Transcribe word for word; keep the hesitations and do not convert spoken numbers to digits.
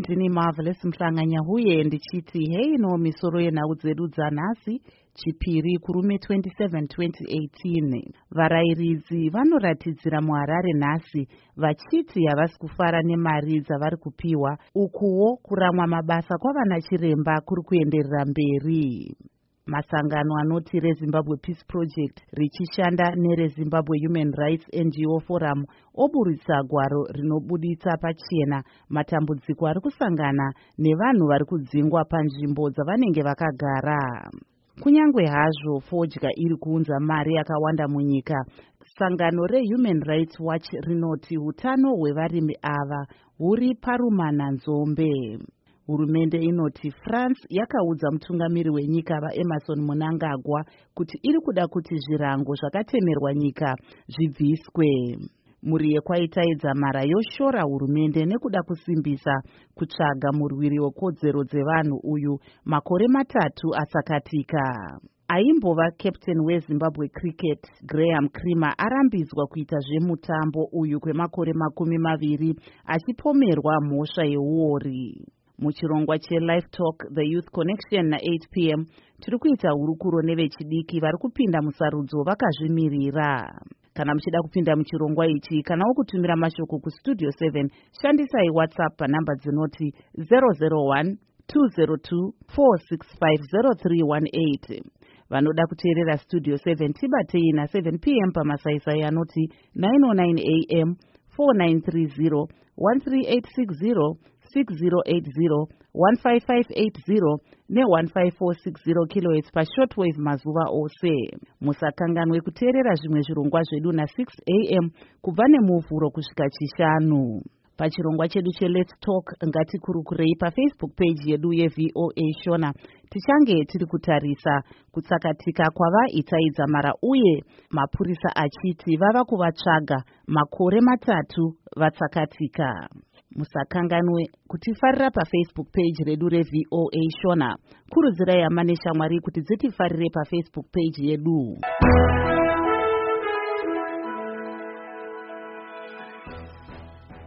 ndini Marvelous Mhlanganyahuye ndichiti hei no misoro yenhau dzedu dzanhasi chipiri kurume twenty-seven twenty eighteen. Varayiridzi vanoratidzira muHarare nhasi vachiti havasi kufara nemari dzavari kupiwa, ukuwo kuramwa mabasa kwavana chiremba kuri kuenderera mberi. Masangano anoti reZimbabwe Peace Project richishanda nereZimbabwe Human Rights N G O Forum oburitsa gwaro rinobuditsa pachena matambudziko ari kusangana nevanhu vari kudzingwa panzvimbo dzavanenge vakagara. Kunyangwe hazvo fodya iri kuunza mari yakawanda munyika, sangano reHuman Rights Watch rinoti hutano hwevarimi ava huri parumana nzombe. Hurumende inoti France yakaudza mutungamiri wenyika vaEmerson Mnangagwa kuti iri kuda kuti zvirango zvakatemerwa nyika zvibviswe. Muri yekwaitaidza mara yoshora hurumende nekuda kusimbisa kutsvaga murwiri wekodzero dzevanhu uyu makore matatu asakatika. Aimbova captain weZimbabwe Cricket Graham Creamer arambidzwa kuita zvemutambo uyu kwemakore makumi maviri achipomerwa mhosva yeuori. Muchirongwa cheLife Talk The Youth Connection na eight p m tiri kuita hurukuro nevechidiki vari kupinda musarudzo vakazvimirira. Kana muchida kupinda muchirongwa ichi kana wokutumira mashoko kustudio seven, shandisai WhatsApp panhamba dzinoti zero zero one two zero two four six five zero three one eight. Vanoda kuteerera Studio seven tibatei na seven p m pamasaisai anoti nine oh nine a m four nine three zero one three eight six zero six zero eight zero one five five eight zero ne one five four six zero kilohertz pashortwave mazuva ose. Musakanganwe kuteerera zvimwe zvirongwa zvedu na six a m kubva nemuvhuro kusvika chishanu. Pachirongwa chedu cheLet's Talk ngatikurukurei paFacebook page yedu yeV O A Shona. Tichange tiri kutarisa kutsakatika kwavaitaidza mara uye mapurisa achiti vava kuvatsvaga makore matatu vatsakatika. Musakanganwe kutifarira paFacebook page redu reV O A Shona. Kurudzirai hama neshamwari kuti dzitifarire paFacebook page yedu.